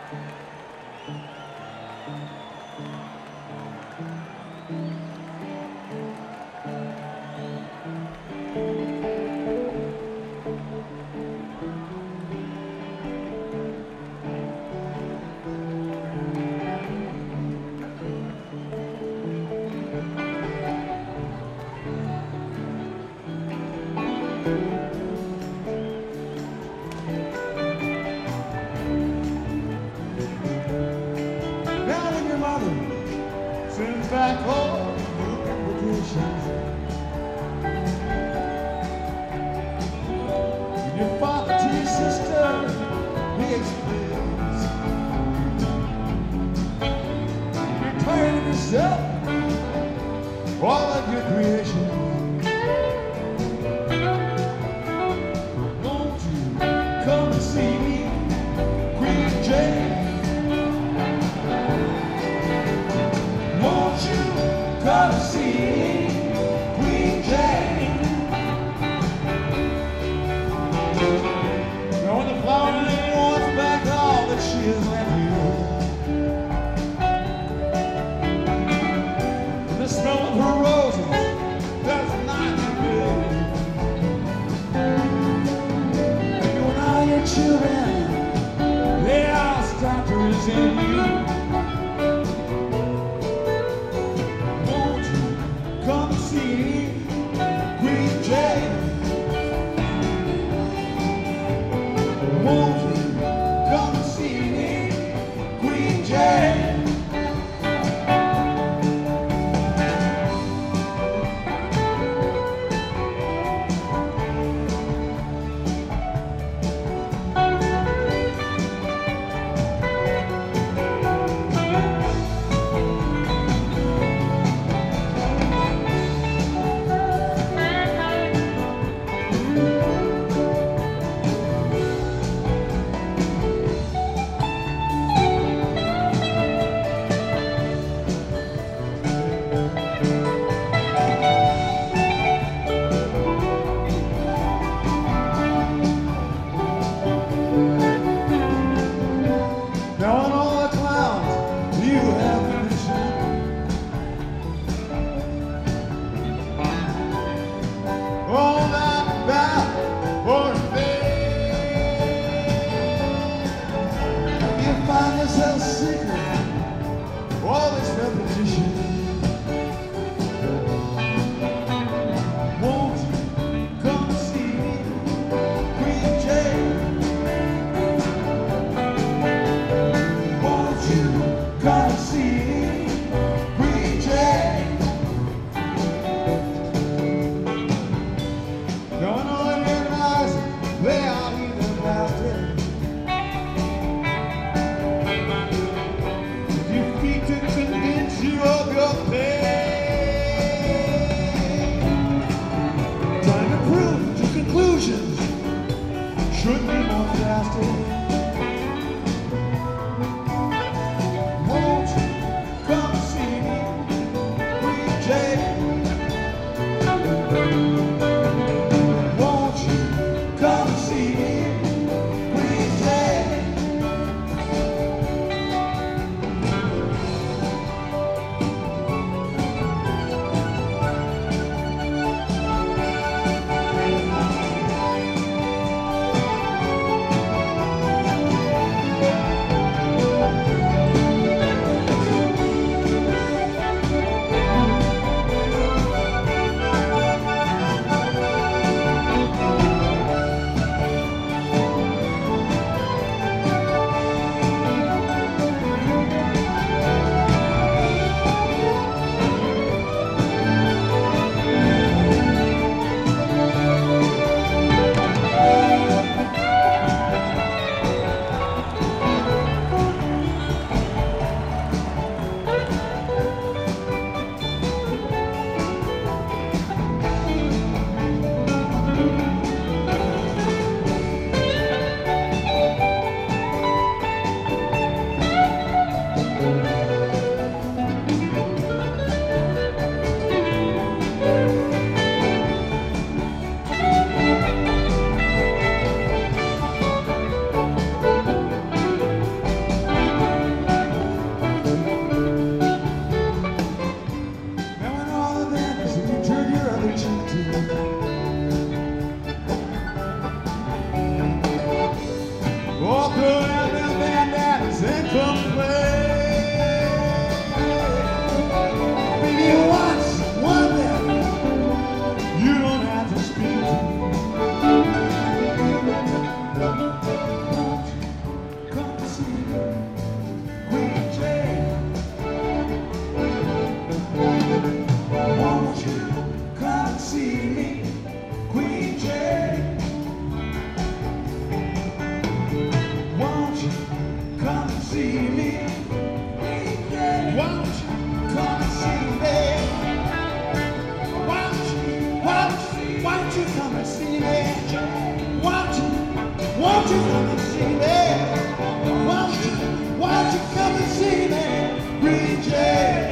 Back home, vacations. Your father to your sister, he explains. You're tired of yourself, all of your creation. Won't you come and see me, Queen Jane? Come see Queen Jane. Now when the flower lady wants back all that she has left you, the smell of her roses does not good. You and all your children, they all start to resent you. Come see Queen Jane. Won't you come see me, Queen Jane? Find yourself secret, all this repetition. Won't you come see me, Queen Jane? Won't you come see me, Queen Jane? Going on in your eyes, they are even about it. All through everything that is incomplete. Baby, what's one thing you don't have to speak to? Won't you come to see me, Queen Jane? Won't you come and see me, Queen Jane? Won't you come and see me, Queen Jane? Won't you come and see me? Won't you come and see me? Won't you come and see me? Won't you come and see me, Queen Jane?